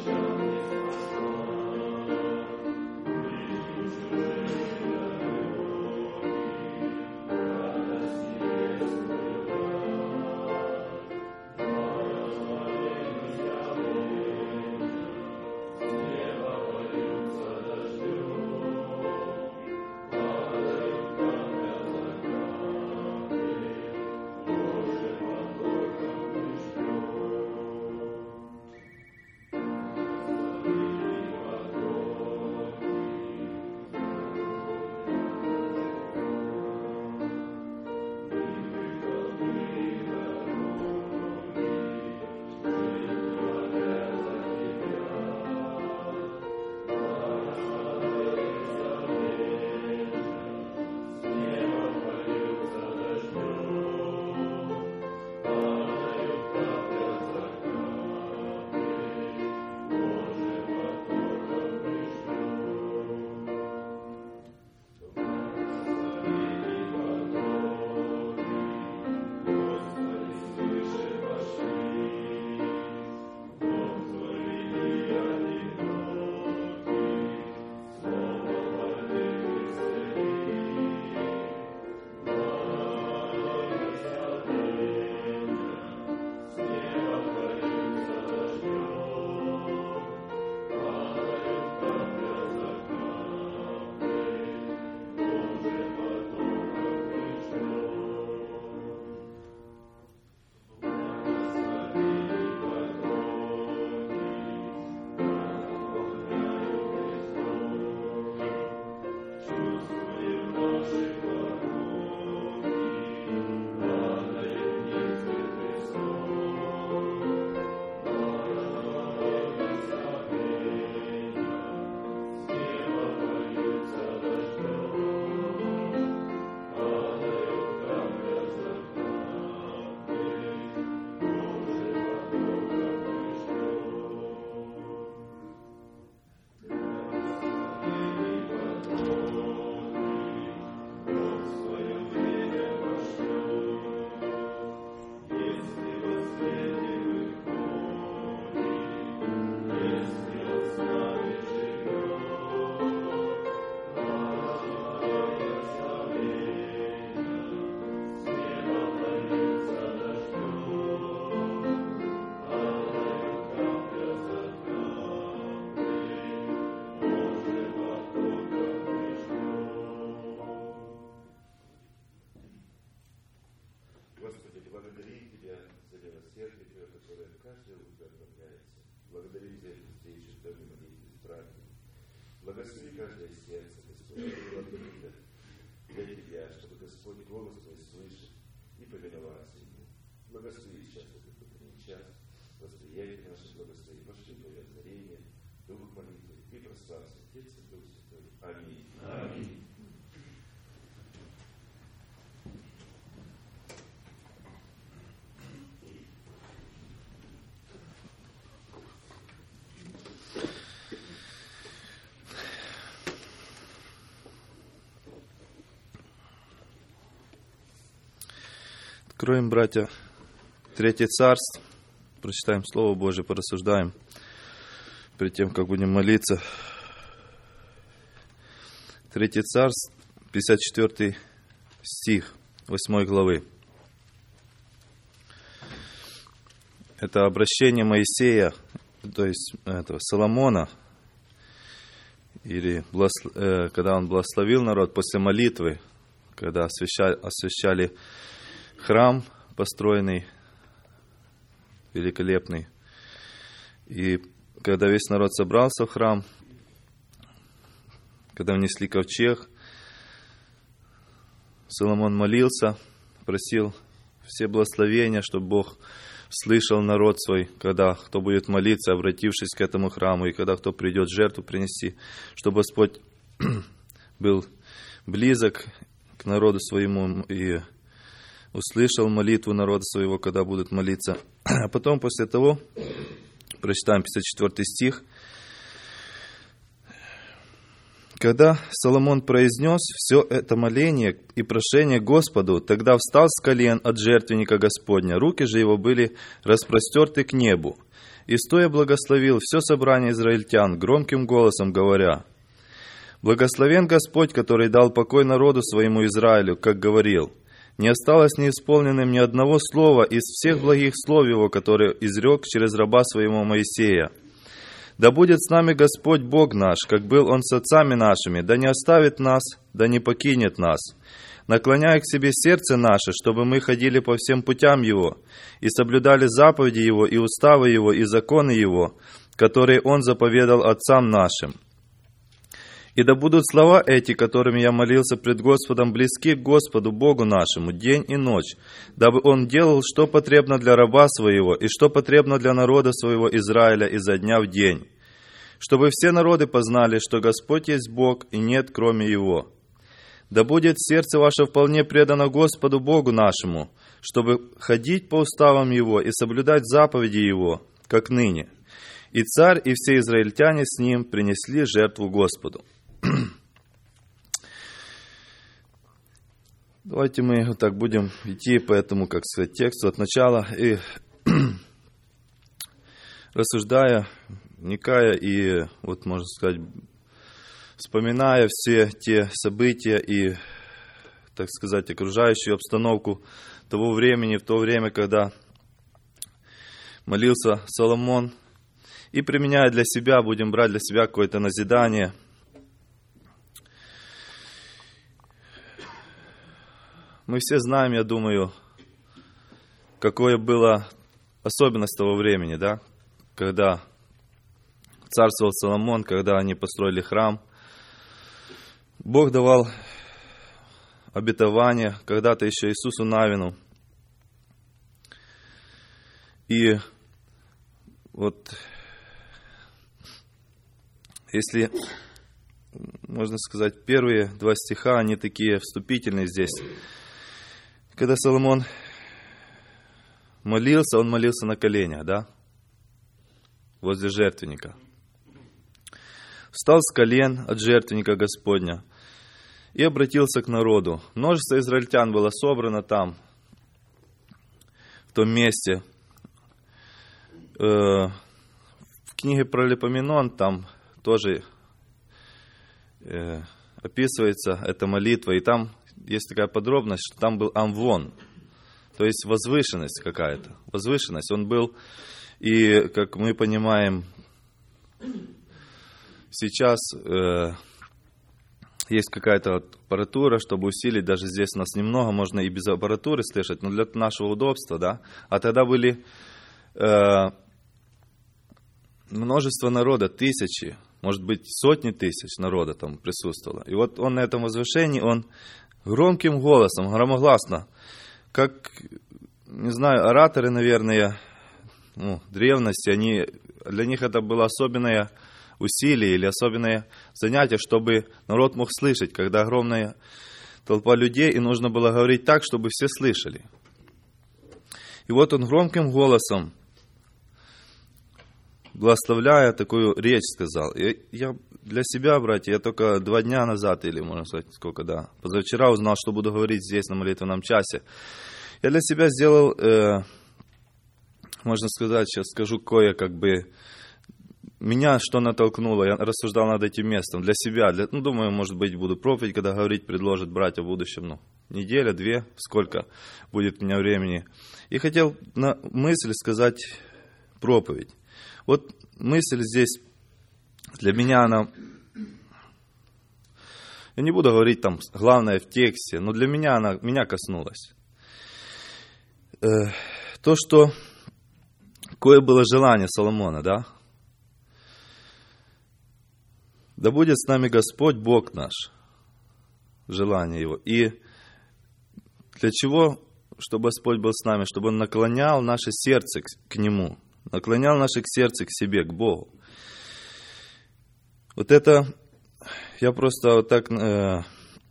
Благослови каждое сердце, Господь, для Тебя, чтобы Господь голос Твой слышит и повиноваться Ему. Благослови сейчас этот утренний час, восприятие наше благослови, пошли Твое озарение, дух молитвы и прославься Отец и Дух Святой. Аминь. Аминь. Откроем, братья, Третье Царство, прочитаем Слово Божие, порассуждаем перед тем, как будем молиться. Третье Царство, 54 стих 8 главы. Это обращение Моисея, то есть этого Соломона, или когда он благословил народ после молитвы, когда освящали храм, построенный, великолепный. И когда весь народ собрался в храм, когда внесли ковчег, Соломон молился, просил все благословения, чтобы Бог слышал народ свой, когда кто будет молиться, обратившись к этому храму, и когда кто придет жертву принести, чтобы Господь был близок к народу своему и услышал молитву народа своего, когда будут молиться. А потом, после того, прочитаем 54 стих. Когда Соломон произнес все это моление и прошение Господу, тогда встал с колен от жертвенника Господня, руки же его были распростерты к небу, и стоя благословил все собрание израильтян громким голосом, говоря: «Благословен Господь, который дал покой народу своему Израилю, как говорил. Не осталось неисполненным ни одного слова из всех благих слов его, которые изрек через раба своего Моисея. Да будет с нами Господь Бог наш, как был Он с отцами нашими, да не оставит нас, да не покинет нас, наклоняя к себе сердце наше, чтобы мы ходили по всем путям Его и соблюдали заповеди Его и уставы Его и законы Его, которые Он заповедал отцам нашим. И да будут слова эти, которыми я молился пред Господом, близки к Господу Богу нашему день и ночь, дабы Он делал, что потребно для раба своего, и что потребно для народа своего Израиля изо дня в день, чтобы все народы познали, что Господь есть Бог, и нет кроме Его. Да будет сердце ваше вполне предано Господу Богу нашему, чтобы ходить по уставам Его и соблюдать заповеди Его, как ныне. И царь, и все израильтяне с ним принесли жертву Господу». Давайте мы вот так будем идти по этому, как сказать, тексту от начала и рассуждая, вникая и, вот можно сказать, вспоминая все те события и, так сказать, окружающую обстановку того времени, в то время, когда молился Соломон, и применяя для себя, будем брать для себя какое-то назидание. Мы все знаем, я думаю, какое была особенность того времени, да, когда царствовал Соломон, когда они построили храм. Бог давал обетование когда-то еще Иисусу Навину. И вот, если, можно сказать, первые 2 стиха, они такие вступительные здесь. Когда Соломон молился, он молился на коленях, да, возле жертвенника. Встал с колен от жертвенника Господня и обратился к народу. Множество израильтян было собрано там, в том месте. В книге про Липоменон там тоже описывается эта молитва, и там есть такая подробность, что там был амвон, то есть возвышенность какая-то, возвышенность. Он был, и, как мы понимаем, сейчас есть какая-то аппаратура, чтобы усилить, даже здесь у нас немного, можно и без аппаратуры слышать, но для нашего удобства, да. А тогда были множество народа, тысячи, может быть, сотни тысяч народа там присутствовало. И вот он на этом возвышении, он громким голосом, громогласно, как, не знаю, ораторы, наверное, древности, для них это было особенное усилие или особенное занятие, чтобы народ мог слышать, когда огромная толпа людей, и нужно было говорить так, чтобы все слышали. И вот он громким голосом, благословляя, такую речь сказал. И я для себя, братья, я только 2 дня назад, или можно сказать, сколько, да, позавчера узнал, что буду говорить здесь на молитвенном часе. Я для себя сделал, можно сказать, сейчас скажу меня что натолкнуло, я рассуждал над этим местом для себя, думаю, может быть, буду проповедь, когда говорить, предложат братья в будущем, неделя, 2, сколько будет у меня времени. И хотел на мысль сказать проповедь. Вот мысль здесь для меня, я не буду говорить там главное в тексте, но для меня меня коснулась. То, что какое было желание Соломона, да? Да будет с нами Господь Бог наш, желание Его. И для чего, чтобы Господь был с нами? Чтобы Он наклонял наше сердце к Нему, наклонял наше сердце к себе, к Богу. Вот это, я просто вот так над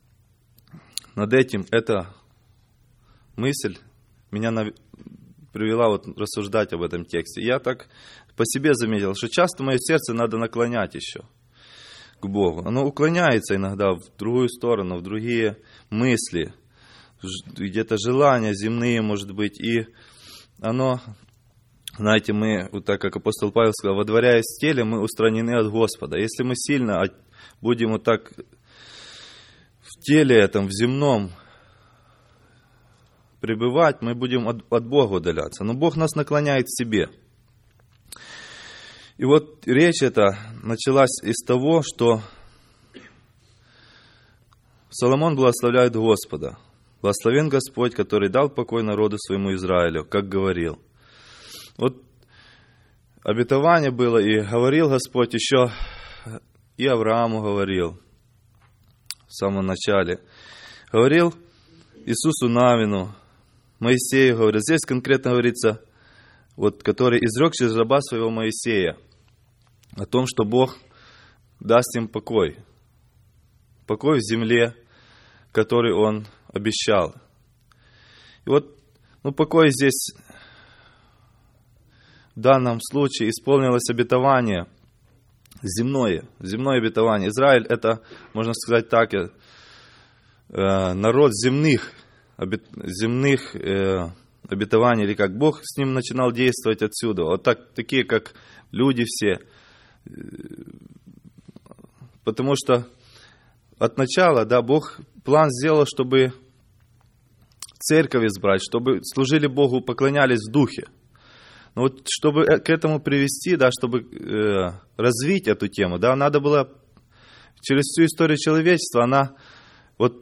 этим, эта мысль меня привела вот рассуждать об этом тексте. Я так по себе заметил, что часто мое сердце надо наклонять еще к Богу. Оно уклоняется иногда в другую сторону, в другие мысли, где-то желания земные, может быть. И оно, знаете, мы, вот так как апостол Павел сказал, водворяясь в теле, мы устранены от Господа. Если мы сильно будем вот так в теле этом, в земном, пребывать, мы будем от Бога удаляться. Но Бог нас наклоняет к себе. И вот речь эта началась из того, что Соломон благословляет Господа. Благословен Господь, который дал покой народу своему Израилю, как говорил. Вот обетование было, и говорил Господь еще, и Аврааму говорил в самом начале. Говорил Иисусу Навину, Моисею говорил. Здесь конкретно говорится, вот, который изрек через раба своего Моисея, о том, что Бог даст им покой. Покой в земле, который Он обещал. И вот, покой здесь в данном случае исполнилось обетование земное обетование. Израиль — это, можно сказать так, народ земных обетований, или как Бог с ним начинал действовать отсюда. Вот такие, как люди все. Потому что от начала, Бог план сделал, чтобы церковь избрать, чтобы служили Богу, поклонялись в духе. Но вот чтобы к этому привести, чтобы развить эту тему, надо было через всю историю человечества, она вот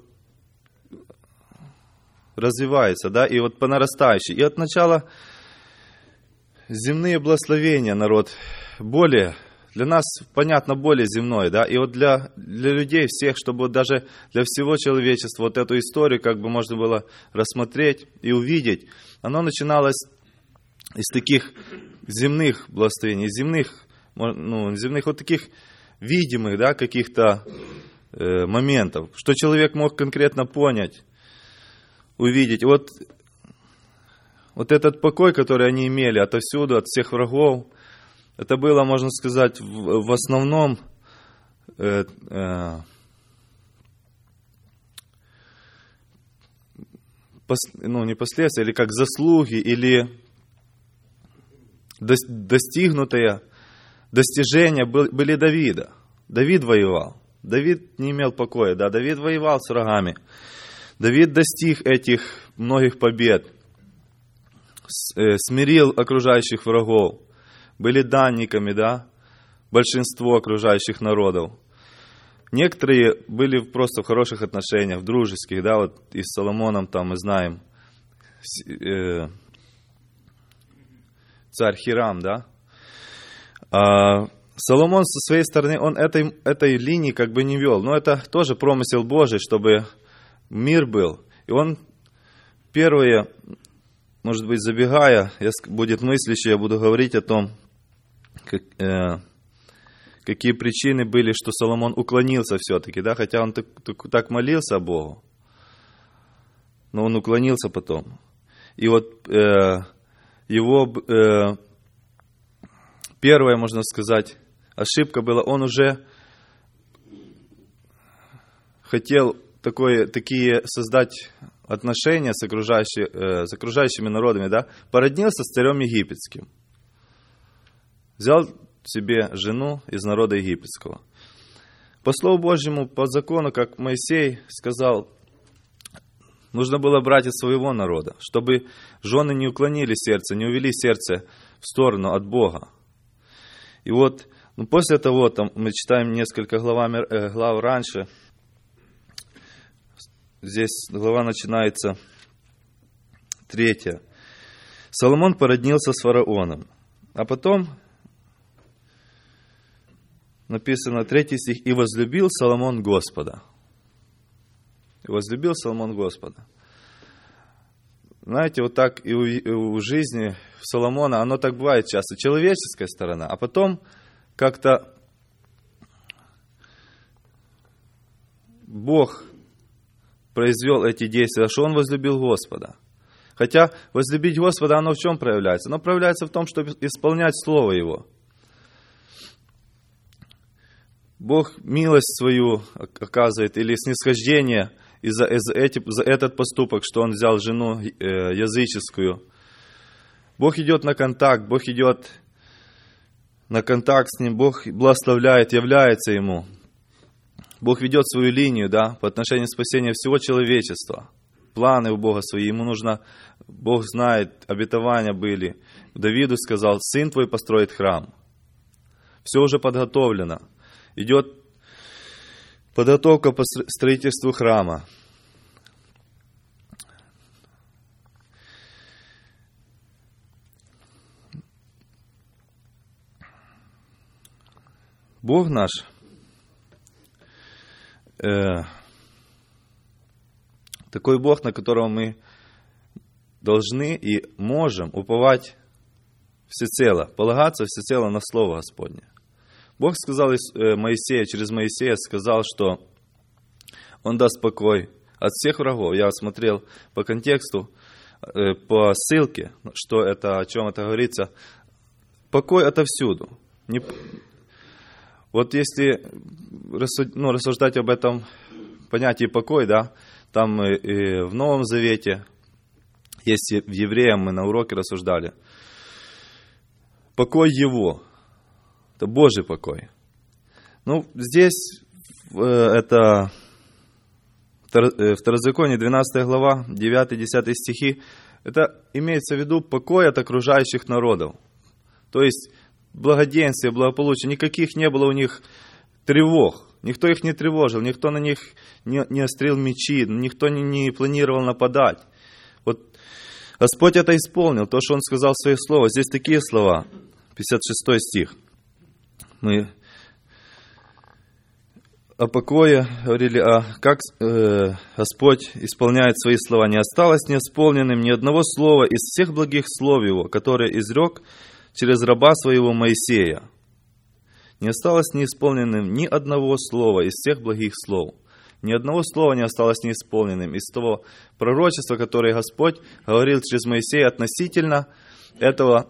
развивается, и вот по нарастающей. И от начала земные благословения народ более, для нас, понятно, более земной, и вот для людей всех, чтобы вот даже для всего человечества вот эту историю как бы можно было рассмотреть и увидеть, оно начиналось из таких земных благословений, земных вот таких видимых, каких-то моментов, что человек мог конкретно понять, увидеть. Вот этот покой, который они имели отовсюду, от всех врагов, это было, можно сказать, в основном не последствия, или как заслуги, или достигнутые достижения были Давида. Давид воевал. Давид не имел покоя, Давид воевал с врагами. Давид достиг этих многих побед, смирил окружающих врагов, были данниками, большинство окружающих народов. Некоторые были просто в хороших отношениях, в дружеских, вот и с Соломоном там мы знаем, царь Хирам, А Соломон со своей стороны, он этой линии как бы не вел, но это тоже промысел Божий, чтобы мир был. И он первое, может быть, забегая, будет мыслящий, я буду говорить о том, какие причины были, что Соломон уклонился все-таки, хотя он так молился Богу, но он уклонился потом. И вот его первая, можно сказать, ошибка была, он уже хотел такие создать отношения с окружающими народами, породнился с царем египетским. Взял себе жену из народа египетского. По Слову Божьему, по закону, как Моисей сказал, нужно было брать из своего народа, чтобы жены не уклонили сердце, не увели сердце в сторону от Бога. И вот, после того, мы читаем несколько глав раньше, здесь глава начинается 3. Соломон породнился с фараоном, а потом написано 3 стих, «И возлюбил Соломон Господа». И возлюбил Соломон Господа. Знаете, вот так и у жизни Соломона, оно так бывает часто. Человеческая сторона, а потом как-то Бог произвел эти действия, что он возлюбил Господа. Хотя возлюбить Господа, оно в чем проявляется? Оно проявляется в том, чтобы исполнять Слово Его. Бог милость свою оказывает или снисхождение за этот поступок, что он взял жену языческую. Бог идет на контакт, Бог идет на контакт с ним, Бог благословляет, является ему. Бог ведет свою линию, да, по отношению спасения всего человечества. Планы у Бога свои, ему нужно, Бог знает, обетования были. Давиду сказал: сын твой построит храм. Все уже подготовлено. Идет подготовка по строительству храма. Бог наш такой Бог, на которого мы должны и можем уповать всецело, полагаться всецело на Слово Господне. Бог сказал Моисею, через Моисея сказал, что Он даст покой от всех врагов. Я смотрел по контексту, по ссылке, что это, о чем это говорится. Покой отовсюду. Вот если рассуждать об этом понятии покой, да, там и в Новом Завете, если в Евреям мы на уроке рассуждали, покой Его, это Божий покой. Ну, здесь это Второзаконие, 12 глава, 9-10 стихи, это имеется в виду покой от окружающих народов. То есть благоденствие, благополучие, никаких не было у них тревог. Никто их не тревожил, никто на них не острил мечи, никто не планировал нападать. Вот Господь это исполнил, то, что Он сказал в Свое Слово. Здесь такие слова, 56 стих. Мы о покое говорили, как Господь исполняет Свои слова. Не осталось неисполненным ни одного слова из всех благих слов Его, которые изрек через раба Своего Моисея. Не осталось неисполненным ни одного слова из всех благих слов. Ни одного слова не осталось неисполненным из того пророчества, которое Господь говорил через Моисея относительно этого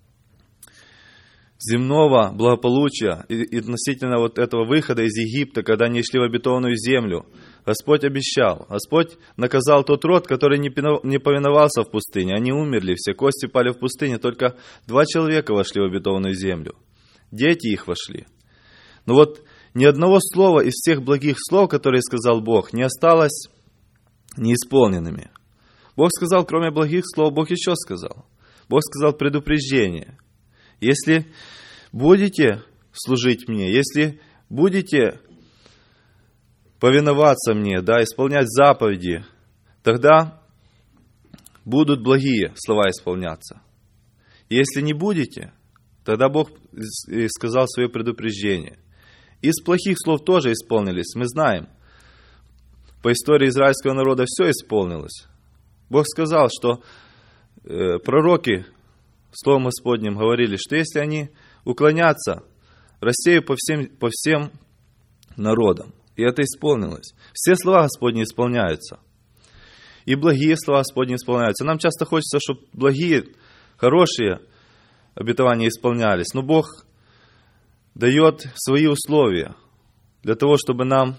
земного благополучия и относительно вот этого выхода из Египта, когда они шли в обетованную землю. Господь обещал. Господь наказал тот род, который не повиновался в пустыне. Они умерли, все кости пали в пустыне. Только 2 человека вошли в обетованную землю. Дети их вошли. Но вот ни одного слова из всех благих слов, которые сказал Бог, не осталось неисполненными. Бог сказал, кроме благих слов, Бог еще сказал. Бог сказал предупреждение. Если будете служить мне, если будете повиноваться мне, да, исполнять заповеди, тогда будут благие слова исполняться. Если не будете, тогда Бог сказал свое предупреждение. Из плохих слов тоже исполнились, мы знаем. По истории израильского народа все исполнилось. Бог сказал, что пророки Словом Господним говорили, что если они уклонятся, рассеют по всем народам. И это исполнилось. Все слова Господни исполняются. И благие слова Господни исполняются. Нам часто хочется, чтобы благие, хорошие обетования исполнялись. Но Бог дает свои условия для того, чтобы нам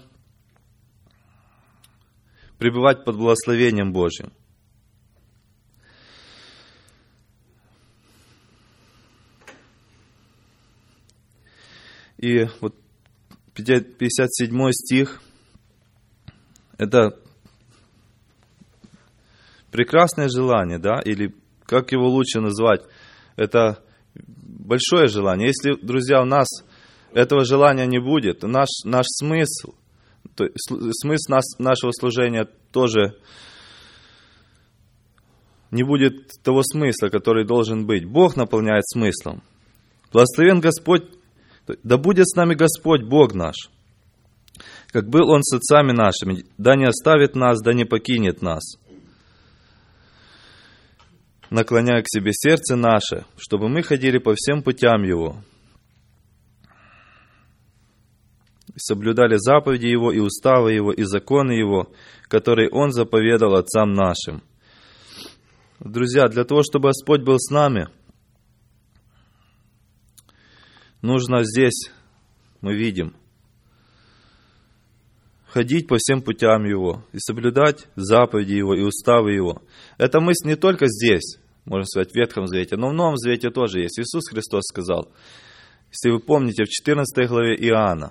пребывать под благословением Божьим. И вот 57 стих, это прекрасное желание, да, или как его лучше назвать, это большое желание. Если, друзья, у нас этого желания не будет, наш смысл, смысл нашего служения тоже не будет того смысла, который должен быть. Бог наполняет смыслом. Благословен Господь, да будет с нами Господь, Бог наш, как был Он с отцами нашими, да не оставит нас, да не покинет нас, наклоняя к себе сердце наше, чтобы мы ходили по всем путям Его, и соблюдали заповеди Его, и уставы Его, и законы Его, которые Он заповедал отцам нашим. Друзья, для того, чтобы Господь был с нами, нужно здесь, мы видим, ходить по всем путям Его, и соблюдать заповеди Его и уставы Его. Эта мысль не только здесь, можно сказать, в Ветхом Завете, но в Новом Завете тоже есть. Иисус Христос сказал, если вы помните, в 14 главе Иоанна,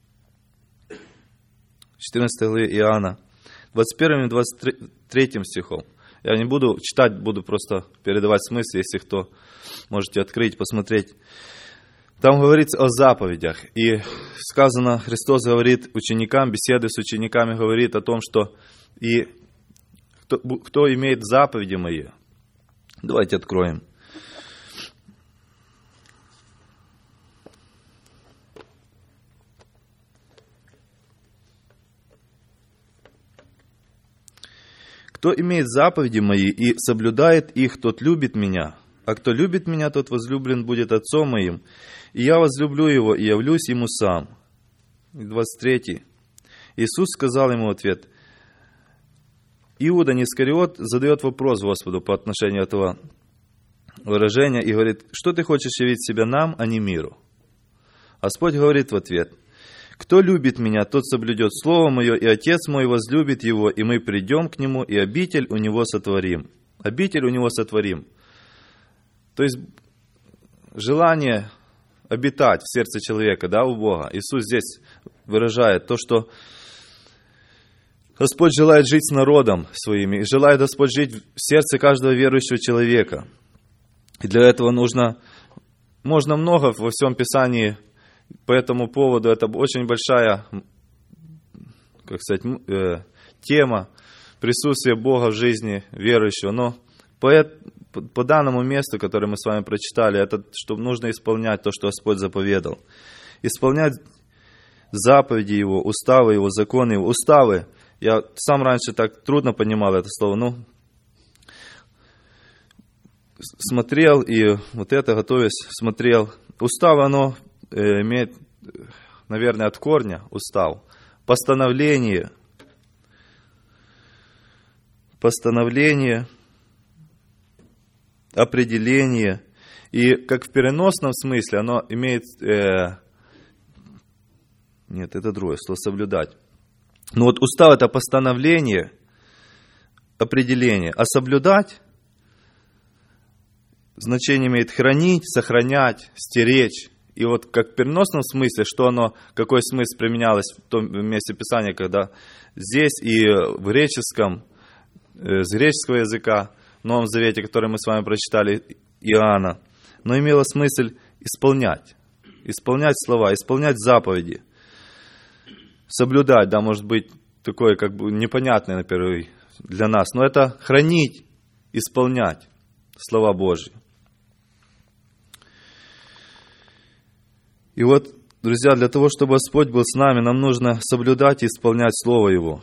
14 главе Иоанна, 21 и 23 стихом. Я не буду читать, буду просто передавать смысл, если кто можете открыть, посмотреть. Там говорится о заповедях. И сказано, Христос говорит ученикам, беседы с учениками, говорит о том, что и кто имеет заповеди мои. Давайте откроем. Кто имеет заповеди мои и соблюдает их, тот любит меня. А кто любит меня, тот возлюблен будет Отцом моим. И я возлюблю его, и явлюсь ему сам. 23. Иисус сказал ему в ответ. Иуда Искариот задает вопрос Господу по отношению этого выражения и говорит, что ты хочешь явить себя нам, а не миру? Господь говорит в ответ. Кто любит меня, тот соблюдет Слово Мое, и Отец Мой возлюбит его, и мы придем к нему, и обитель у него сотворим. Обитель у него сотворим. То есть, желание обитать в сердце человека, да, у Бога. Иисус здесь выражает то, что Господь желает жить с народом своим, и желает Господь жить в сердце каждого верующего человека. И для этого можно много во всем Писании по этому поводу. Это очень большая, как сказать, тема присутствия Бога в жизни верующего. Но по данному месту, которое мы с вами прочитали, это что нужно исполнять то, что Господь заповедал. Исполнять заповеди Его, уставы Его, законы Его. Уставы. Я сам раньше так трудно понимал это слово. Смотрел и вот это, готовясь, смотрел. Уставы, оно имеет, наверное, от корня устав. Постановление, определение. И как в переносном смысле оно имеет... Нет, это другое слово, соблюдать. Но вот устав — это постановление, определение. А соблюдать значение имеет хранить, сохранять, стеречь. И вот как в переносном смысле, какой смысл применялось в том месте Писания, когда здесь и в греческом, с греческого языка, в Новом Завете, который мы с вами прочитали, Иоанна, но имело смысл исполнять слова, исполнять заповеди, соблюдать, да, может быть, такое как бы непонятное, например, для нас, но это хранить, исполнять слова Божьи. И вот, друзья, для того, чтобы Господь был с нами, нам нужно соблюдать и исполнять Слово Его.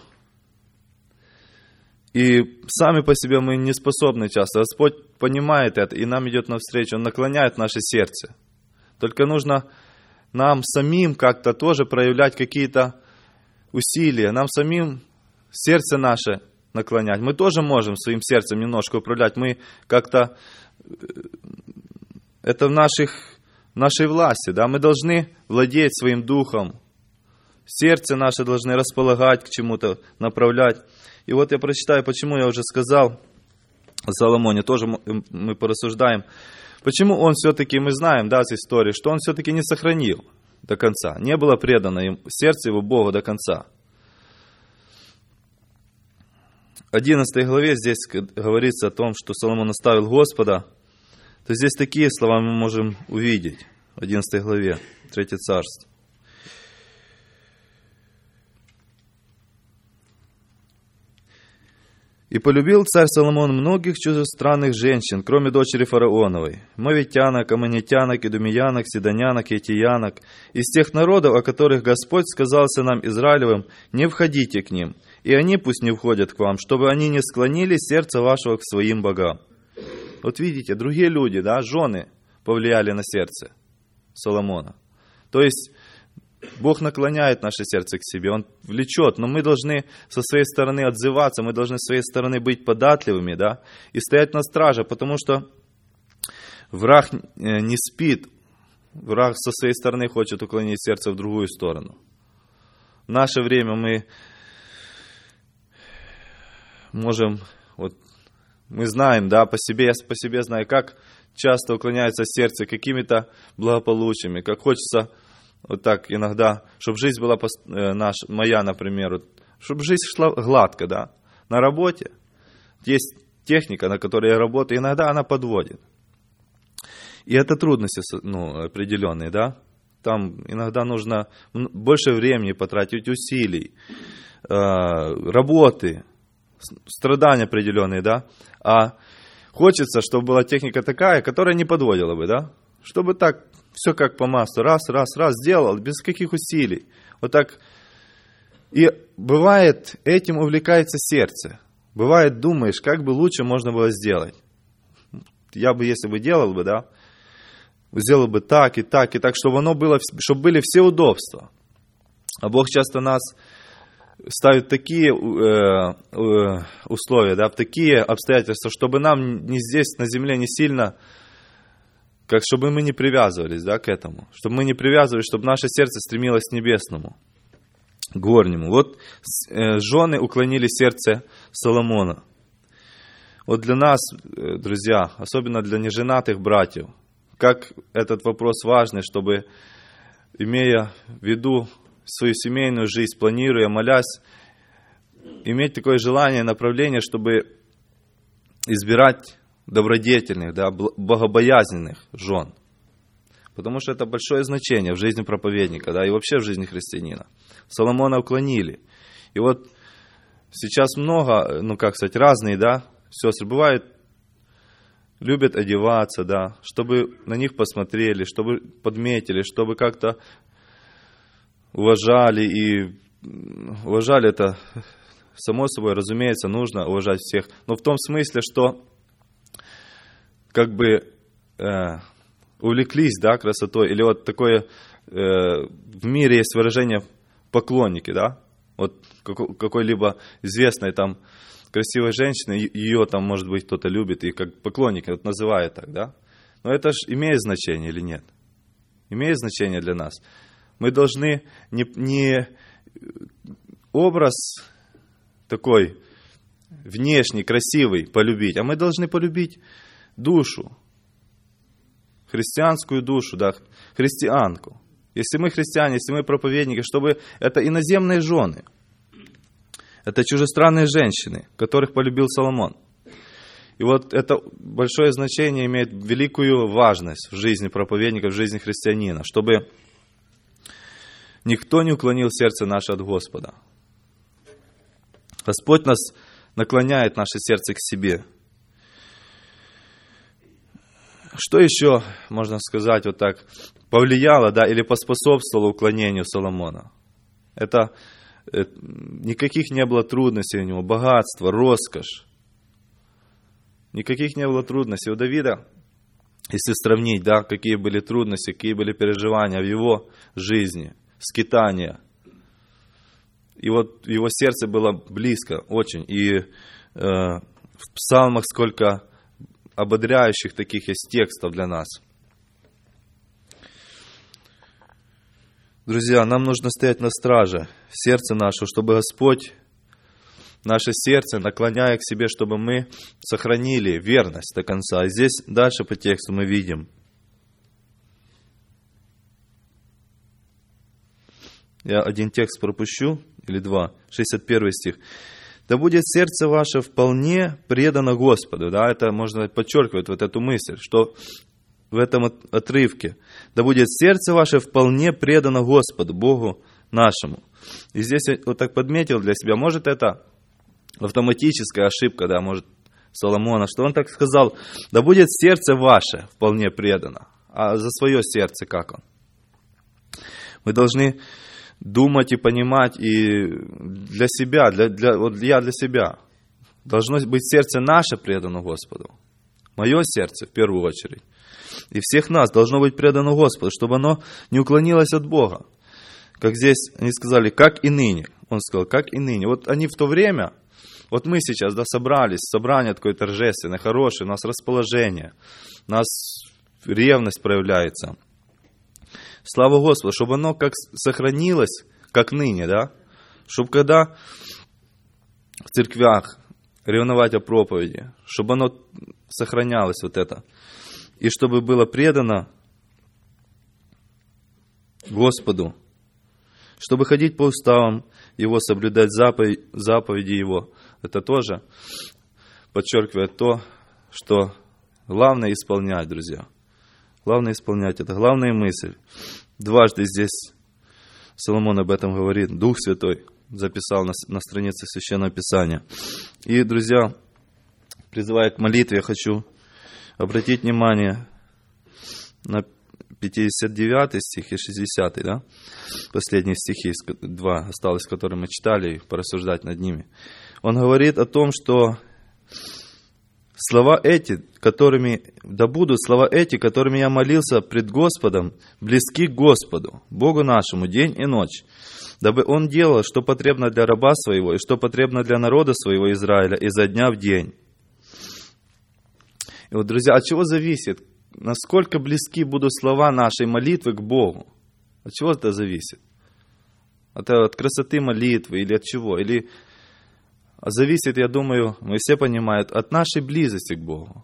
И сами по себе мы не способны часто. Господь понимает это и нам идет навстречу. Он наклоняет наше сердце. Только нужно нам самим как-то тоже проявлять какие-то усилия. Нам самим сердце наше наклонять. Мы тоже можем своим сердцем немножко управлять. Мы как-то... Это в нашей власти. Да? Мы должны владеть своим духом. Сердце наше должны располагать к чему-то, направлять. И вот я прочитаю, почему я уже сказал о Соломоне, тоже мы порассуждаем. Почему он все-таки, мы знаем, да, с истории, что он все-таки не сохранил до конца. Не было предано им, сердце его Богу до конца. В 11 главе здесь говорится о том, что Соломон оставил Господа. То здесь такие слова мы можем увидеть. В 11 главе, 3 царство. «И полюбил царь Соломон многих чужестранных женщин, кроме дочери фараоновой, мовитянок, аммонитянок, идумеянок, сидонянок, етиянок, из тех народов, о которых Господь сказал сынам Израилевым, не входите к ним, и они пусть не входят к вам, чтобы они не склонили сердце вашего к своим богам». Вот видите, другие люди, да, жены повлияли на сердце Соломона. То есть Бог наклоняет наше сердце к себе, Он влечет, но мы должны со своей стороны отзываться, мы должны со своей стороны быть податливыми, да, и стоять на страже, потому что враг не спит, враг со своей стороны хочет уклонить сердце в другую сторону. в наше время мы можем, вот мы знаем, да, по себе, я по себе знаю, как часто уклоняется сердце какими-то благополучиями, как хочется вот так иногда, чтобы жизнь была моя, например, вот, чтобы жизнь шла гладко, да. На работе есть техника, на которой я работаю, иногда она подводит. И это трудности, определенные, да. Там иногда нужно больше времени потратить, усилий, работы, страдания определенные, да. А хочется, чтобы была техника такая, которая не подводила бы, да. Чтобы так, все как по маслу, раз, сделал, без каких усилий. Вот так. И бывает, этим увлекается сердце. Бывает, думаешь, как бы лучше можно было сделать. Я бы, если бы делал бы, да, сделал бы так и так, и так, чтобы оно было, чтобы были все удобства. А Бог часто нас ставит такие условия, да, в такие обстоятельства, чтобы нам не здесь, на земле, не сильно, как чтобы мы не привязывались, да, к этому. Чтобы мы не привязывались, чтобы наше сердце стремилось к небесному, к горнему. Вот жены уклонили сердце Соломона. Вот для нас, друзья, особенно для неженатых братьев, как этот вопрос важный, чтобы, имея в виду свою семейную жизнь, планируя, молясь, иметь такое желание, направление, чтобы избирать добродетельных, да, богобоязненных жен. Потому что это большое значение в жизни проповедника, да, и вообще в жизни христианина. Соломона уклонили. И вот сейчас много, разные, да, сестры бывают, любят одеваться, да, чтобы на них посмотрели, чтобы подметили, чтобы как-то уважали. И уважали это, само собой, разумеется, нужно уважать всех. Но в том смысле, что как бы увлеклись, да, красотой. Или вот такое, в мире есть выражение поклонники, да. Вот какой-либо известной там красивой женщины, ее там, может быть, кто-то любит, и как поклонники, вот называют так, да. Но это же имеет значение или нет? Имеет значение для нас. Мы должны не образ такой внешний, красивый полюбить, а мы должны полюбить душу, христианскую душу, да, христианку. Если мы христиане, если мы проповедники, чтобы это иноземные жены, это чужестранные женщины, которых полюбил Соломон. И вот это большое значение имеет великую важность в жизни проповедника, в жизни христианина, чтобы никто не уклонил сердце наше от Господа. Господь нас наклоняет наше сердце к себе. Что еще, можно сказать, вот так, повлияло, да, или поспособствовало уклонению Соломона? Это никаких не было трудностей у него, богатство, роскошь. Никаких не было трудностей. У Давида, если сравнить, да, какие были трудности, какие были переживания в его жизни, скитания. И вот в его сердце было близко очень. И в псалмах сколько ободряющих таких есть текстов для нас. Друзья, нам нужно стоять на страже сердца нашего, чтобы Господь наше сердце, наклоняя к себе, чтобы мы сохранили верность до конца. И здесь дальше по тексту мы видим. Я один текст пропущу, или два, 61 стих. «Да будет сердце ваше вполне предано Господу». Да, это можно подчеркивать вот эту мысль, что в этом отрывке. «Да будет сердце ваше вполне предано Господу, Богу нашему». И здесь я вот так подметил для себя, может это автоматическая ошибка, да, может Соломона, что он так сказал: «Да будет сердце ваше вполне предано». А за свое сердце как он? Мы должны думать и понимать, и для себя, вот я для себя. Должно быть сердце наше предано Господу. Мое сердце в первую очередь. И всех нас должно быть предано Господу, чтобы оно не уклонилось от Бога. Как здесь они сказали, как и ныне. Он сказал, как и ныне. Вот они в то время, вот мы сейчас, да, собрались, собрание такое торжественное, хорошее, у нас расположение, у нас ревность проявляется. Слава Господу, чтобы оно как сохранилось, как ныне, да? Чтобы когда в церквях ревновать о проповеди, чтобы оно сохранялось вот это. И чтобы было предано Господу, чтобы ходить по уставам Его, соблюдать заповеди Его. Это тоже подчеркивает то, что главное исполнять, друзья. Главное исполнять. Это главная мысль. Дважды здесь Соломон об этом говорит. Дух Святой записал на странице Священного Писания. И, друзья, призывая к молитве, я хочу обратить внимание на 59 стих и 60, да? Последние стихи, два осталось, которые мы читали, и порассуждать над ними. Он говорит о том, что слова эти, которыми я молился пред Господом, близки к Господу, Богу нашему, день и ночь, дабы Он делал, что потребно для раба своего, и что потребно для народа своего Израиля, изо дня в день. И вот, друзья, от чего зависит, насколько близки будут слова нашей молитвы к Богу? От чего это зависит? От красоты молитвы или от чего? Или зависит, я думаю, мы все понимают, от нашей близости к Богу.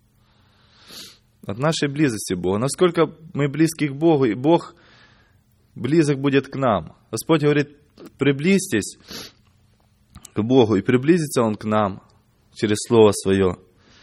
От нашей близости к Богу. Насколько мы близки к Богу, и Бог близок будет к нам. Господь говорит, приблизьтесь к Богу, и приблизится Он к нам через Слово Свое.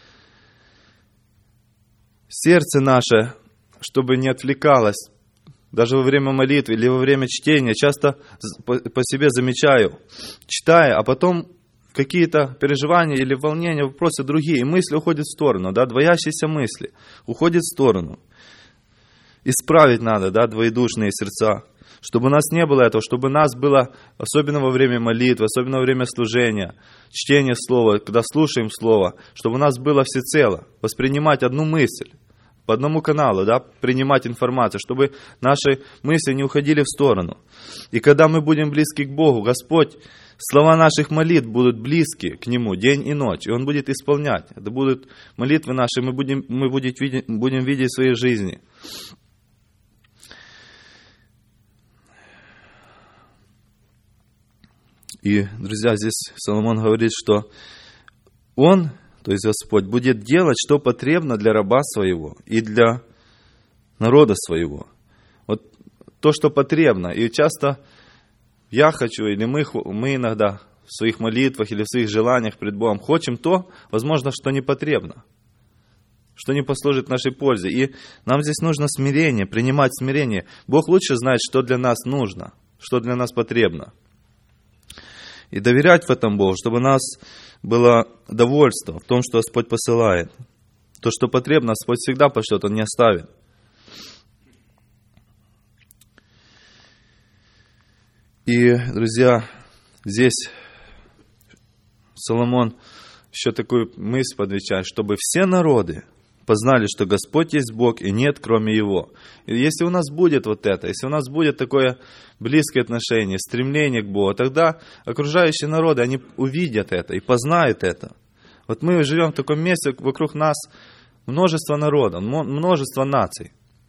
Сердце наше, чтобы не отвлекалось, даже во время молитвы или во время чтения, часто по себе замечаю, читая, а потом какие-то переживания или волнения, вопросы другие, и мысли уходят в сторону, да, двоящиеся мысли уходят в сторону. Исправить надо, да, двоедушные сердца, чтобы у нас не было этого, чтобы у нас было, особенно во время молитвы, особенно во время служения, чтения Слова, когда слушаем Слово, чтобы у нас было всецело воспринимать одну мысль, по одному каналу, да, принимать информацию, чтобы наши мысли не уходили в сторону. И когда мы будем близки к Богу, Господь, слова наших молитв будут близки к Нему день и ночь, и Он будет исполнять. Это будут молитвы наши, мы будем видеть в своей жизни. И, друзья, здесь Соломон говорит, что Он, то есть Господь, будет делать, что потребно для раба своего и для народа своего. Вот то, что потребно. И часто я хочу, или мы иногда в своих молитвах или в своих желаниях пред Богом хотим то, возможно, что не потребно, что не послужит нашей пользе. И нам здесь нужно смирение, принимать смирение. Бог лучше знает, что для нас нужно, что для нас потребно. И доверять в этом Богу, чтобы у нас было довольство в том, что Господь посылает. То, что потребно, Господь всегда пошлет, Он не оставит. И, друзья, здесь Соломон еще такую мысль подвечает, чтобы все народы познали, что Господь есть Бог, и нет кроме Его. И если у нас будет вот это, если у нас будет такое близкое отношение, стремление к Богу, тогда окружающие народы, они увидят это и познают это. Вот мы живем в таком месте, вокруг нас множество народов, множество наций.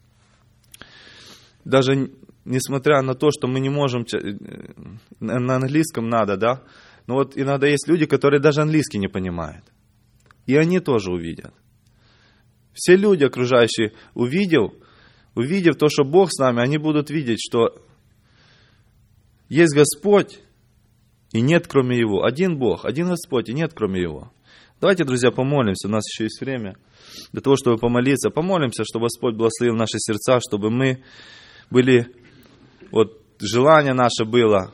Даже несмотря на то, что мы не можем, на английском надо, да, но вот иногда есть люди, которые даже английский не понимают. И они тоже увидят. Все люди окружающие, увидев то, что Бог с нами, они будут видеть, что есть Господь, и нет кроме Его. Один Бог, один Господь, и нет кроме Его. Давайте, друзья, помолимся. У нас еще есть время для того, чтобы помолиться. Помолимся, чтобы Господь благословил наши сердца, чтобы мы были, вот желание наше было,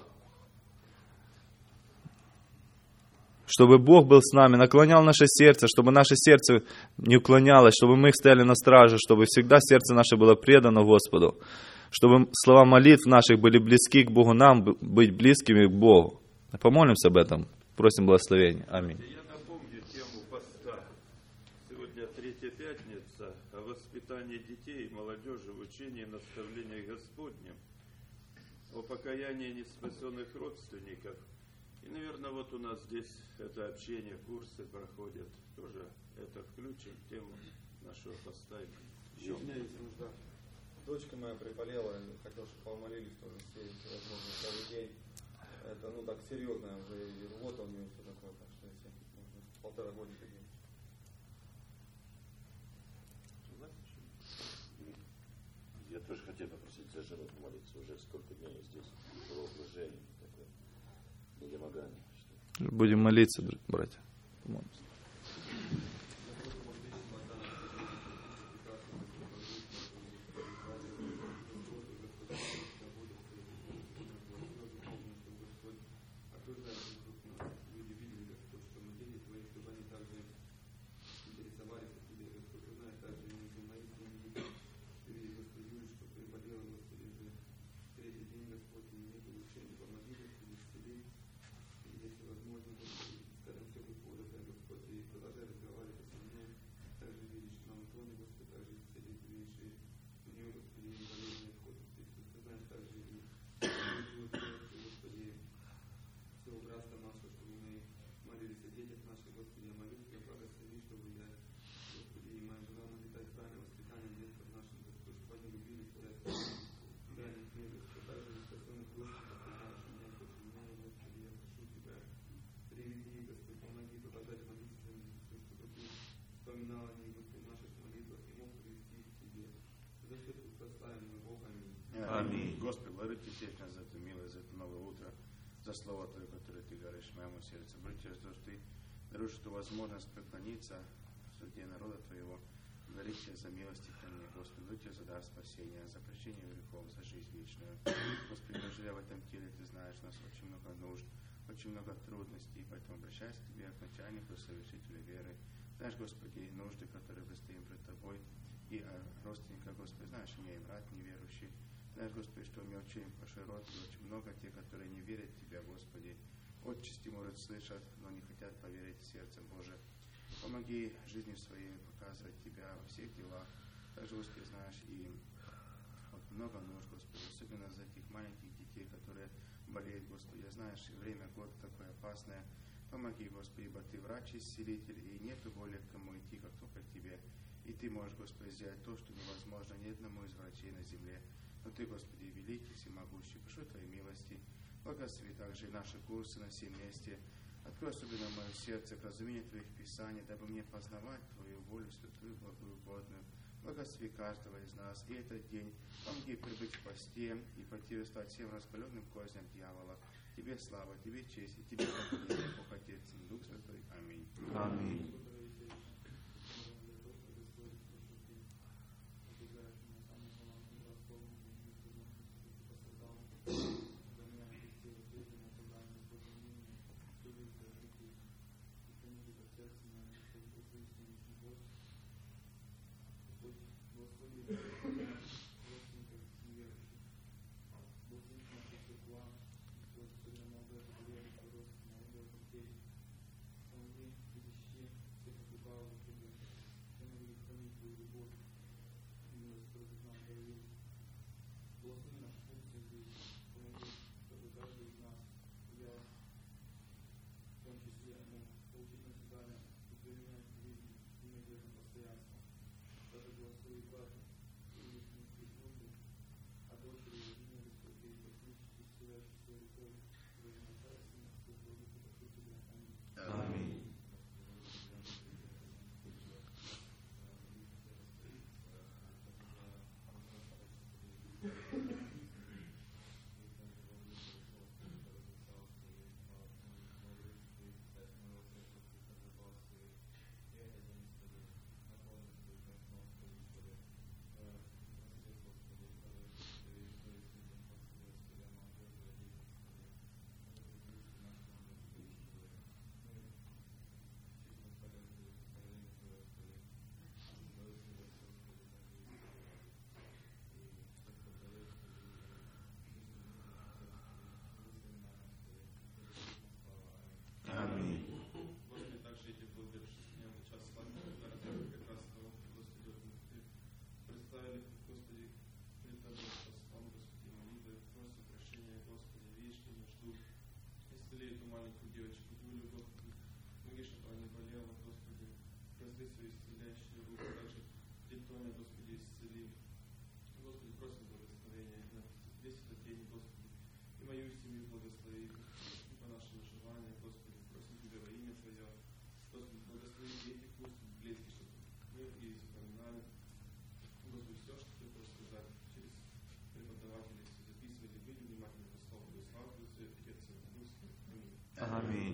чтобы Бог был с нами, наклонял наше сердце, чтобы наше сердце не уклонялось, чтобы мы стояли на страже, чтобы всегда сердце наше было предано Господу, чтобы слова молитв наших были близки к Богу, нам быть близкими к Богу. Помолимся об этом. Просим благословения. Аминь. Я напомню тему поста. Сегодня Третья Пятница о воспитании детей и молодежи в учении и наставлении Господнем, о покаянии неспасенных родственников. И, наверное, вот у нас здесь это общение, курсы проходят. Тоже это включим в тему нашего поста. Еще у меня есть нужда. Дочка моя приболела, хотел, чтобы помолились тоже все, возможно, каждый день. Это, ну, так серьезно уже, и рвота у нее все такое, так что если можно 1,5 годика девочки. Я тоже хотел попросить за жену помолиться. Уже сколько дней здесь было вложение, такое недомогание. Будем молиться, братья. Аминь. Господи, благодарю Тебя за эту милость, за это новое утро, за слово Твое, которое Ты говоришь в моем сердце. Благодарю Тебя за то, что Ты даруешь эту возможность преклониться в суде народа Твоего. Благодарю Тебя за милости ко мне, Господи. Благодарю Тебя за дар спасения, за прощение грехов, за жизнь вечную. Господи, мы живя в этом теле, Ты знаешь, у нас очень много нужд, очень много трудностей, поэтому обращаюсь к Тебе, к начальнику, совершителю веры. Знаешь, Господи, нужды, которые мы стоим пред Тобой, и родственника, Господи, знаешь, у меня и брат неверующий. Знаешь, Господи, что у меня очень большой род, и очень много тех, которые не верят в Тебя, Господи. Отчасти, может, слышат, но не хотят поверить в сердце Божие. Помоги жизни своей показывать Тебя во всех делах. Также, Господи, знаешь, и вот много нужд, Господи, особенно за этих маленьких детей, которые болеют, Господи. Я знаешь, время года такое опасное. Помоги, Господи, ибо Ты врач, исцелитель, и нету более к кому идти, как только к Тебе. И Ты можешь, Господи, сделать то, что невозможно ни одному из врачей на земле. Но Ты, Господи, великий, всемогущий, прошу Твоей милости, благослови также и наши курсы на сем месте. Открой особенно мое сердце к разумению Твоих Писаний, дабы мне познавать Твою волю, святую, благую, угодную. Благослови каждого из нас. И этот день помоги прибыть в посте и противостоять всем раскаленным козням дьявола. Тебе слава, Тебе честь и Тебе поклонение, Бог Отец и Дух Святой. Аминь. Аминь. Господи, исцели. Господи, просим благословения на весь этот день, Господи, и мою семью благослови, и по нашему желанию, Господи, просим Тебя во имя Твое, Господи, благослови дети, пусть близкие, чтобы мы и запоминали, Господи, все, что Ты хочешь сказать через преподавателей, все записывали, были внимательны к Слову, и слава Твою, Свет, Отец, и Дух Святой. Аминь. Аминь.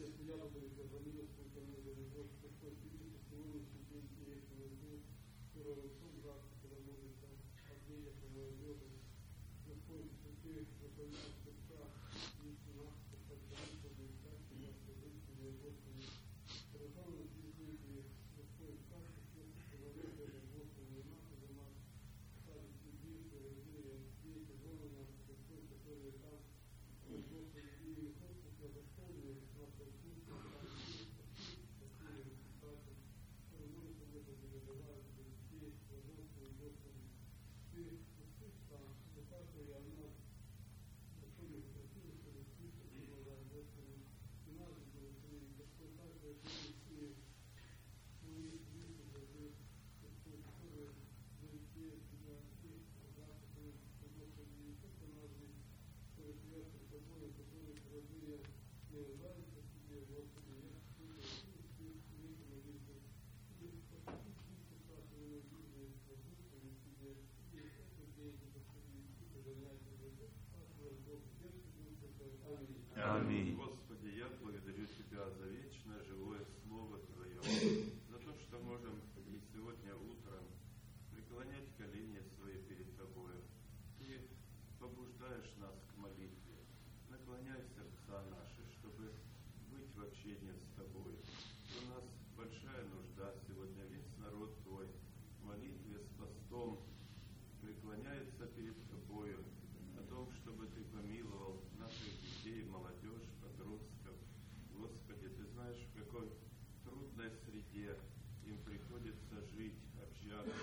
Аминь. Господи, я благодарю Тебя за вечное живое Слово Твое, за то, что можем и сегодня утром преклонять колени свои перед Тобою. Ты побуждаешь нас к молитве. Наклоняй сердца наши, чтобы быть в общении с Тобой. У нас большая нужда сегодня, весь народ Твой в молитве с постом преклоняется перед Тобою, о том, чтобы Ты помиловал наших детей, молодежь, подростков. Господи, Ты знаешь, в какой трудной среде им приходится жить, общаться.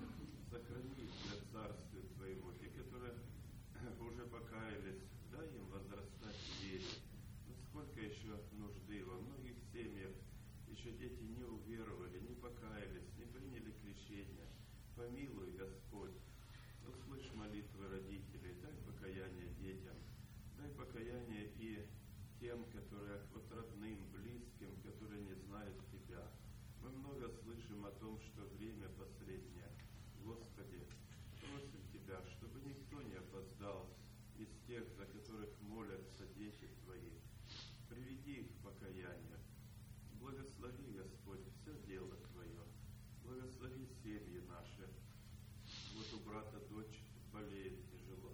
Сохрани их для Царствия Твоего. Те, которые уже покаялись, дай им возрастать в вере. Но сколько еще нужды во многих семьях, еще дети не уверовали, не покаялись, не приняли крещение. Помилуй, Господь. Услышь молитвы родителей, дай покаяние детям, дай покаяние и тем, которые вот родным, близким, которые не знают Тебя. Мы много слышим о том, что время последнее. Господи, просим Тебя, чтобы никто не опоздал из тех, за которых молятся дети Твои. Приведи их к покаянию. Благослови, Господь, все дело Твое. Благослови семьи наши. Вот у брата дочь болеет тяжело,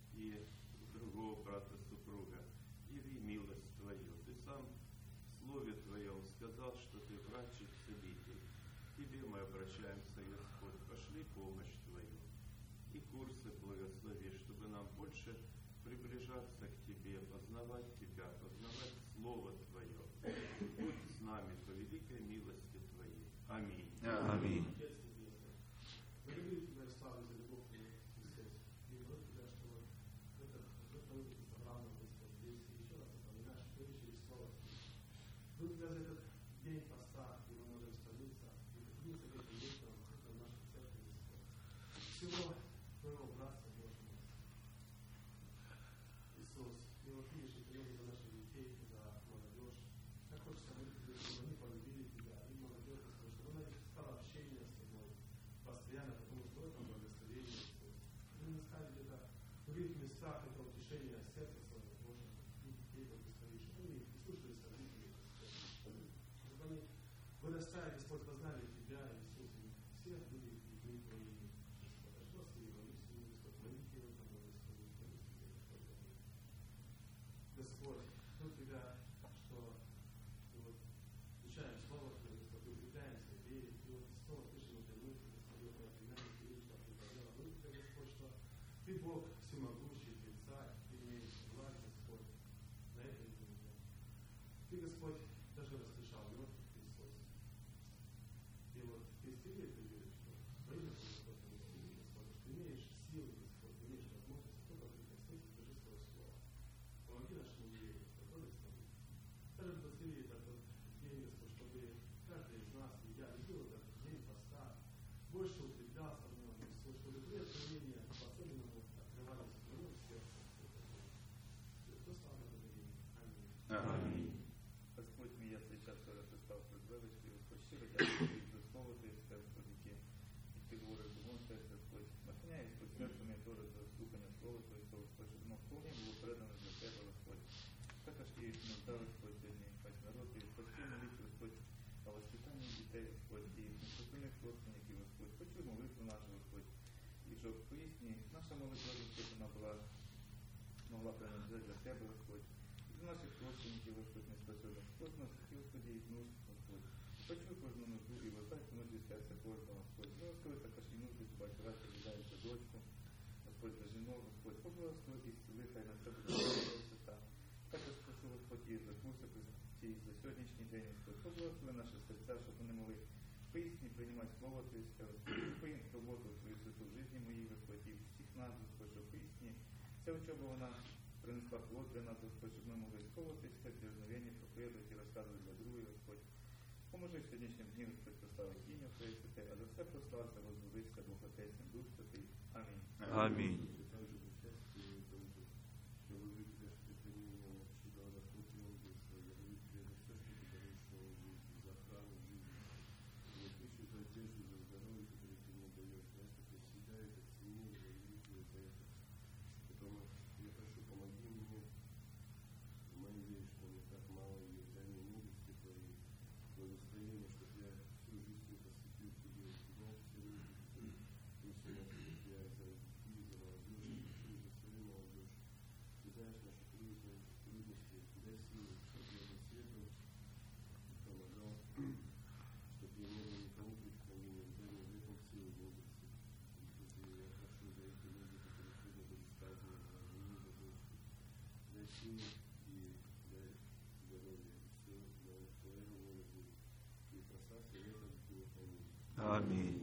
и у другого брата супруга. Яви милость Твою. Ты сам в Слове Твоем сказал, что Ты врач и целитель. К Тебе мы обращаемся, Господь. Пошли помощь Твою. И курсы благослови, чтобы нам больше приближаться к Тебе, познавать Тебя, познавать Слово Твое. Будь с нами по великой милости Твоей. Аминь. Аминь. Благодарю за этот день поста, где мы можем склониться и поклониться к этому месту, в нашей церкви, Господь. Всего Твоего братства, Боже мой. Иисус, и вот видишь, и Ты за наших детей, за молодежь. Как хочется молиться, чтобы они полюбили Тебя, и молодежь, Господь, чтобы она стала общение с Тобой постоянно, потому что в этом благословение, Господь. Мы искали где-то в других местах это утешение сердца своего, Боже, и детей благослови, чтобы они прислушались к родителям, Господь. Чтобы они, вырастая, Господь, познали Тебя, Иисус, и все были людьми Твоими, Господь. Господи, молись ему, Господь, молите его, благослови, молись тебе, Господь, Аминь. Господь, ну Тебя, что вот, изучаем Слово Твое, Господь, укрепляемся в вере, и вот снова слышим эти мысли, Господь, вот на племяннике Ильича приговорила. Мы Тебя, Господь, что Ты Бог всемогущий, Ты Царь, Ты имеешь власть, Господь, на этой земле. Ты, Господь, даже воскрешал мертвых, Иисус. И вот Ты исцелил эту веру, что во имя Твое, Господь, не исцели, Господь, что Ты имеешь силы, Господь, Ты имеешь возможность, кто бы Ты Христос, скажи свое слово. Помоги нашему вере, Господь, благослови. Также благослови этот день, Господь, чтобы каждый из нас, и я, любил этот день поста, больше укреплялся в нем, Иисус, чтобы Твои откровения щиро дякую тобі за слово Твоє, Господь, яке ти говориш в моєму серці, Господь. Натхняй, Господь, серце моє теж за слухання слова Твоєго, Господь, щоб воно вповні було передано для Тебе, Господь. Також і нужда, Господь, сьогодні, Бать, народ, і почуй молитву, Господь, о воспитанні дітей, Господь, і непосильних родственників, Господь. Почуй молитву нашу, Господь, і щоб поясні, наша молитва, Господь, вона була, могла принадлежати для Тебе, Господь. І до наших родственників, Господь, неспособних. Кожного святі, Господи, і нужд, Господь. Почуй кожну нужду і воздай нужді серця кожного, Господь. Благослови також і нужди, бать, раз віддається дочку, Господь, за жінок, Господь. Поблагослови і зціли, хай на себе висота. Також прошу, Господь, і за курси, за сьогоднішній день, Господь. Поблагослови наші серця, щоб вони могли поїсні приймати слово Твоє, Господь. Поїм роботу Твою святу в житті моїй, Господь, і всіх нас, Господь, щоб поїсні. Ця учоба, вона принесла плод для нас, Господь, щоб ми могли сховуватися, дерзновення, проповідувати і розказувати для других, Господь. Поможи в сьогоднішньому дні, Господь, прославити ім'я Твоє святе, а за все прослався, возвеличся Бог Отець і Дух Святий. Амінь. Аминь. Аминь.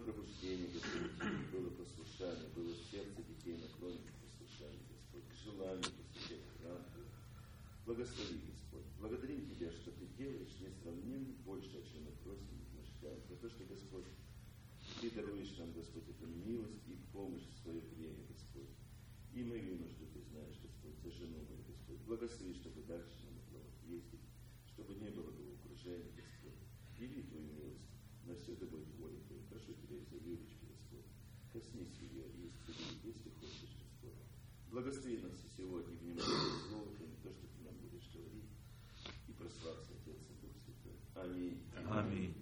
пробуждение, Господь, было послушание, было сердце детей наклонено к послушанию, Господь, к желанию посвятить храм. Благослови, Господь. Благодарим Тебя, что Ты делаешь несравненно больше, чем мы просим и мечтаем. За то, что, Господь, Ты даруешь нам, Господь, эту милость и помощь в свое время, Господь. И мою нужду Ты знаешь, Господь, за жену мою, Господь. Благослови, чтобы дальше нам было ездить, чтобы не было головокружения, Господь. Яви Твою милость, на все да будет воля Твоя. Прошу Тебя и за Юрочку, Господь. Коснись ее и исцели, если хочешь, Господь. Благослови нас и сегодня внимание Слово Твоим, то, что Ты нам будешь говорить, и прославься Отец и Дух Святой. Аминь. Аминь.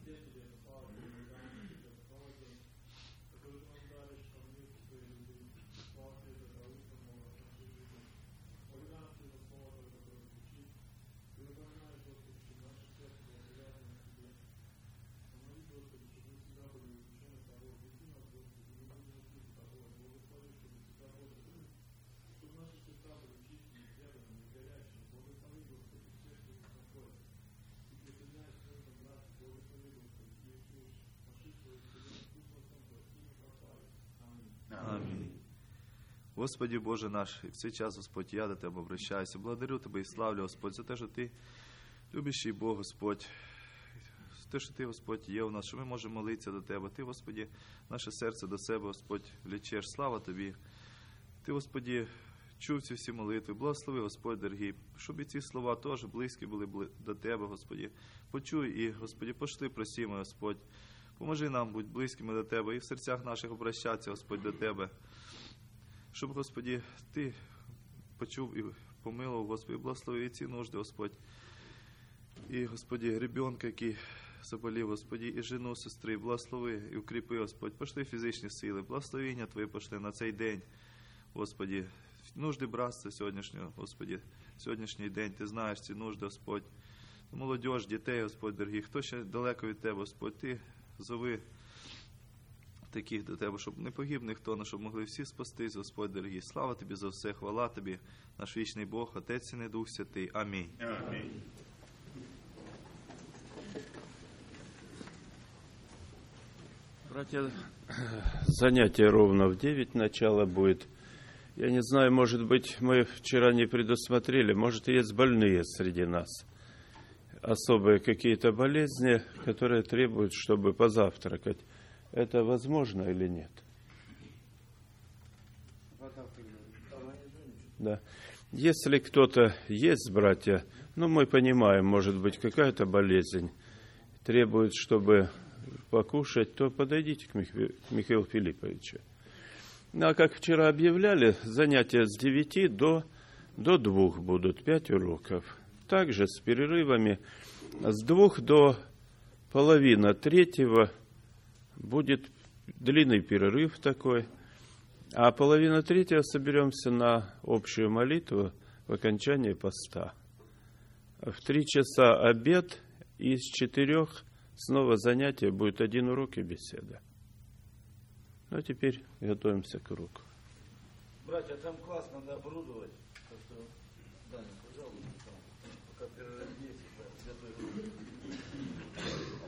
Аминь. Господи Боже наш, и в цей час, Господь, я до Тебе обращаюся. Благодарю Тебе і славлю, Господь, за те, що Ти любящий Бог, Господь. За те, що Ти, Господь, є у нас, що ми можемо молитися до Тебе. Ти, Господи, наше серце до себе, Господь, влечеш. Слава Тобі. Ти, Господи, чув ці всі молитви. Благослови, Господь, дорогий, щоб і ці слова теж близькі були до Тебе, Господи. Почуй і, Господи, пошли, просімо, Господь. Поможи нам бути близькими до Тебе і в серцях наших обращатися, Господь, до Тебе. Щоб, Господи, Ти почув і помилував, Господи, благослови ці нужди, Господь. І, Господи, ребенка, який заболів, Господи, і жену, сестри, благослови і укріпи, Господь. Пошли фізичні сили, благословення Твої пошли на цей день, Господи. Нужди братства сьогоднішнього, Господи, сьогоднішній день. Ти знаєш ці нужди, Господь. Молодіж, дітей, Господь, дорогі. Хто ще далеко від Тебе, Господь, Ти зови таких до Тебе, щоб не погиб ніхто, але щоб могли всі спастись, Господь, дорогий. Слава Тобі за все, хвала Тобі, наш вічний Бог, Отець і Дух Святий. Амінь. Аминь. Братья, занятие ровно в 9 начало будет. Я не знаю, может быть, мы вчера не предусмотрели, может, есть больные среди нас. Особые какие-то болезни, которые требуют, чтобы позавтракать. Это возможно или нет? Да. Если кто-то есть, братья, ну, мы понимаем, может быть, какая-то болезнь требует, чтобы покушать, то подойдите к Михаилу Филипповичу. Ну, а как вчера объявляли, занятия с 9 до 2 будут, 5 уроков. Также с перерывами с 2 до половины 3 будет длинный перерыв такой. А половина 3 соберемся на общую молитву в окончании поста. В 3 часа обед, и с 4 снова занятие, будет 1 урок и беседа. Ну, а теперь готовимся к уроку. Братья, там классно надо оборудовать. Так что, Даня, пожалуйста, пока перерыв есть, готовь.